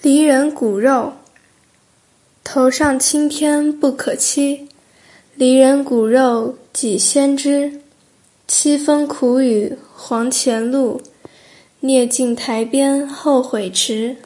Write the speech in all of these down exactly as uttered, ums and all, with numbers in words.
离人骨肉，头上青天不可欺，离人骨肉几先知。凄风苦雨黄前路，孽尽台边后悔迟。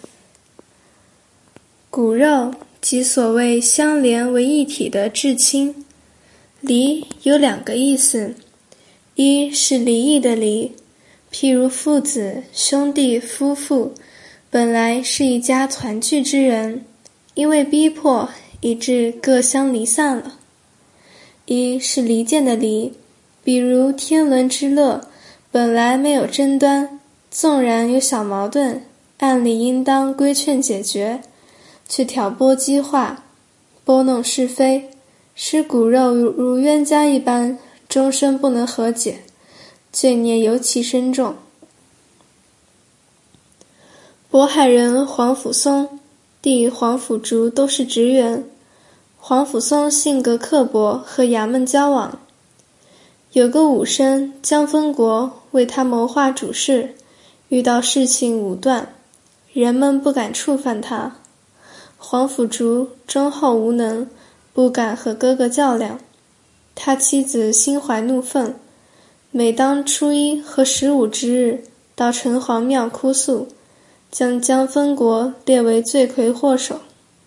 骨肉即所谓相连为一体的至亲。离有两个意思，一是离异的离，譬如父子、兄弟、夫妇本来是一家团聚之人，因为逼迫以致各相离散了。一是离间的离，比如天伦之乐本来没有争端，纵然有小矛盾，按理应当规劝解决，却挑拨激化，拨弄是非，使骨肉如冤家一般，终身不能和解，罪孽尤其深重。渤海人黄甫松、弟黄甫竹都是职员。黄甫松性格刻薄，和衙门交往。有个武生江丰国为他谋划主事，遇到事情武断，人们不敢触犯他。黄甫竹忠厚无能，不敢和哥哥较量。他妻子心怀怒愤，每当初一和十五之日，到城隍庙哭诉，将江丰国列为罪魁祸首。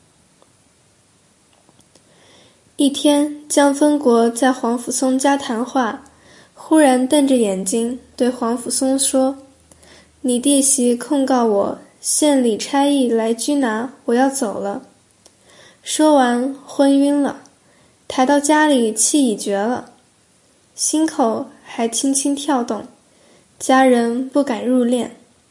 一天，江丰国在黄甫松家谈话，忽然瞪着眼睛对黄甫松说：“你弟媳控告我，县里差役来拘拿，我要走了。”说完昏晕了，抬到家里气已绝了，心口还轻轻跳动，家人不敢入殓。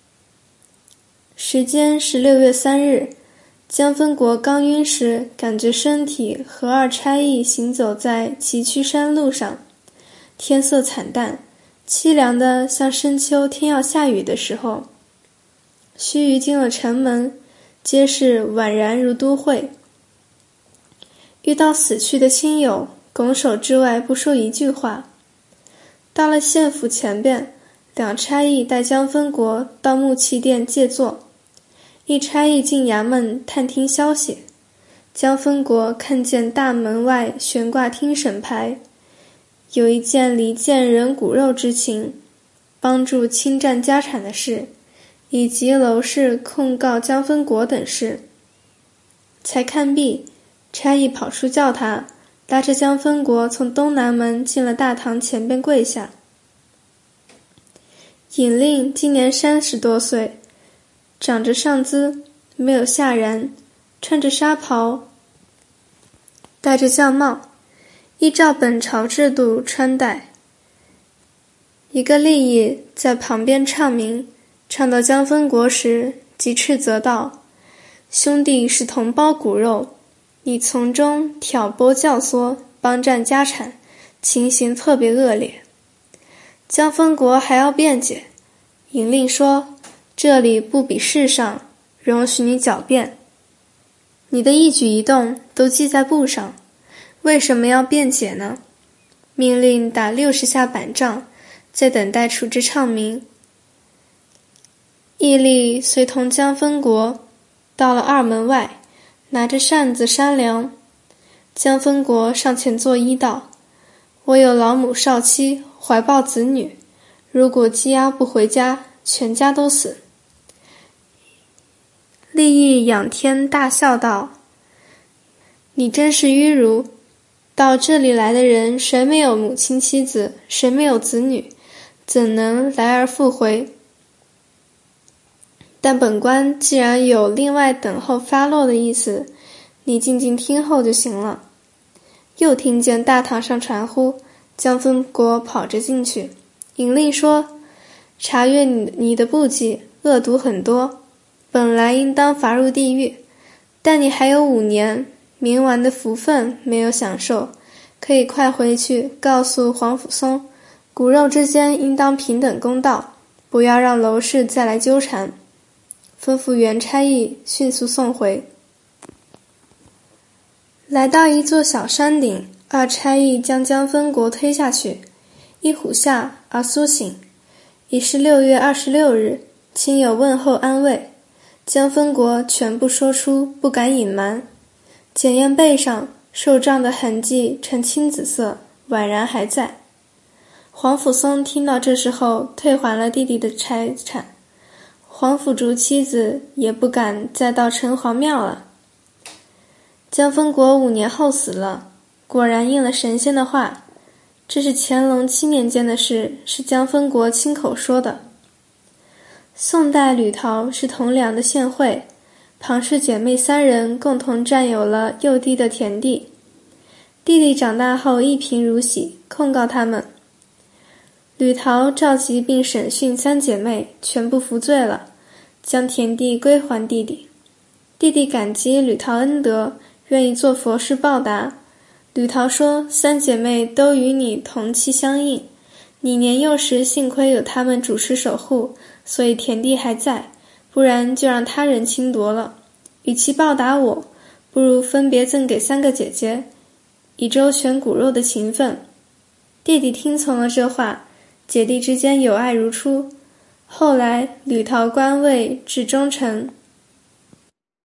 时间是六月三日，江丰国刚晕时，感觉身体和二差役行走在崎岖山路上，天色惨淡，凄凉的像深秋天要下雨的时候。须臾进了城门，街市宛然如都会。遇到死去的亲友，拱手之外不说一句话。到了县府前边，两差役带江丰国到木器店借坐。一差役进衙门探听消息，江丰国看见大门外悬挂听审牌，有一件离间人骨肉之情，帮助侵占家产的事，以及娄氏控告江丰国等事。才看毕，差役跑出叫他，拉着江丰国从东南门进了大堂前边跪下。尹令今年三十多岁，长着上姿，没有下髯，穿着纱袍，戴着轿帽，依照本朝制度穿戴。一个吏役在旁边唱名，唱到江丰国时，即斥责道：“兄弟是同胞骨肉，你从中挑拨教唆，帮占家产，情形特别恶劣。”江丰国还要辩解，尹令说：“这里不比世上，容许你狡辩。你的一举一动都记在簿上，为什么要辩解呢？”命令打六十下板杖，在等待处置唱名。义吏随同江丰国到了二门外，拿着扇子扇凉。江丰国上前作揖道：“我有老母少妻，怀抱子女，如果羁押不回家，全家都死。”吏役仰天大笑道：“你真是迂儒！到这里来的人，谁没有母亲妻子，谁没有子女，怎能来而复回？但本官既然有另外等候发落的意思，你静静听候就行了。”又听见大堂上传呼，江丰国跑着进去。尹令说：“查阅你你的簿记，恶毒很多，本来应当罚入地狱，但你还有五年冥顽的福分没有享受，可以快回去告诉黄甫松，骨肉之间应当平等公道，不要让娄氏再来纠缠。”吩咐原差役迅速送回。来到一座小山顶，二差役将江丰国推下去，一虎下而苏醒。已是六月二十六日，亲友问候安慰。 姜分国全部说出，不敢隐瞒。检验背上受杖的痕迹呈青紫色，宛然还在。黄甫松听到这时候，退还了弟弟的财产。黄甫竹妻子也不敢再到城隍庙了。姜分国五年后死了，果然应了神仙的话，这是乾隆七年间的事，是姜分国亲口说的。宋代吕陶是同梁的县尉，庞氏姐妹三人共同占有了幼弟的田地。弟弟长大后一贫如洗，控告他们。吕陶召集并审讯三姐妹，全部服罪了，将田地归还弟弟。弟弟感激吕陶恩德，愿意做佛事报答。吕陶说，三姐妹都与你同期相应，你年幼时幸亏有他们主持守护，所以田地还在，不然就让他人侵夺了。与其报答我，不如分别赠给三个姐姐，以周全骨肉的情分。弟弟听从了这话，姐弟之间友爱如初。后来吕陶官位至忠臣，